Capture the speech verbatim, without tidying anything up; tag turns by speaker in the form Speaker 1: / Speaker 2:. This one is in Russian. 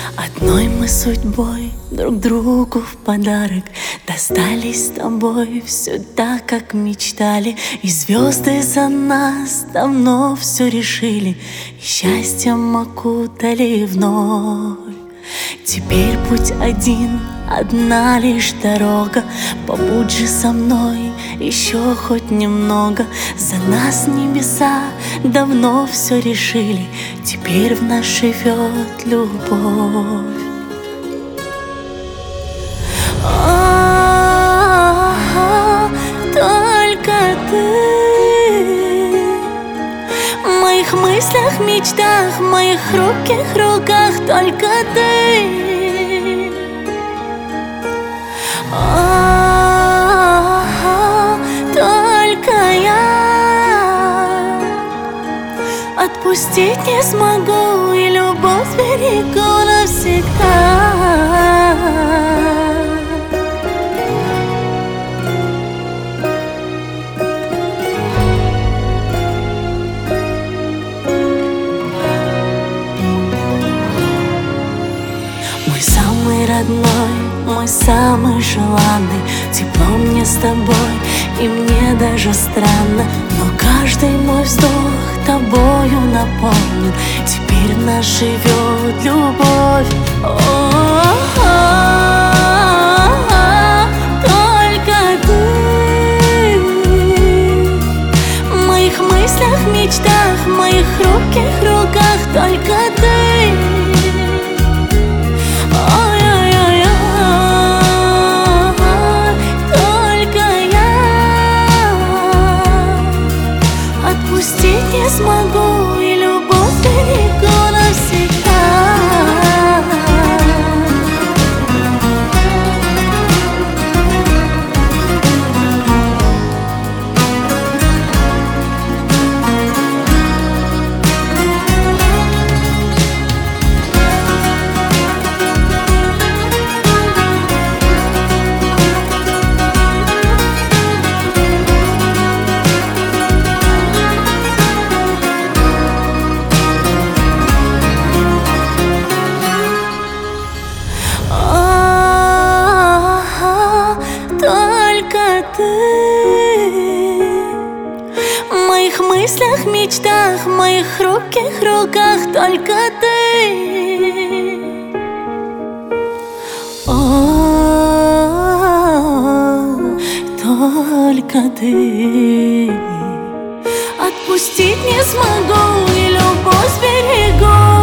Speaker 1: Одной мы судьбой друг другу в подарок достались с тобой все так, как мечтали. И звезды за нас давно все решили, и счастьем окутали вновь. Теперь путь один, одна лишь дорога. Побудь же со мной еще хоть немного. За нас небеса давно все решили, теперь в нас живет любовь. А-а-а, только ты в моих мыслях, мечтах, в моих хрупких руках, только ты. А-а-а, только я отпустить не смогу, и любовь берегу навсегда. Мой самый родной, мой самый желанный, тепло мне с тобой, и мне даже странно, но каждый мой вздох тобою наполнен. Теперь в нас живет любовь. О-о-о, только ты в моих мыслях, мечтах, в моих хрупких руках, только ты. Отпустить не смогу, и любовь берегу навсегда. Только ты в моих мыслях, мечтах, в моих хрупких руках, только ты. О, только ты. Отпустить не смогу, и любовь берегу.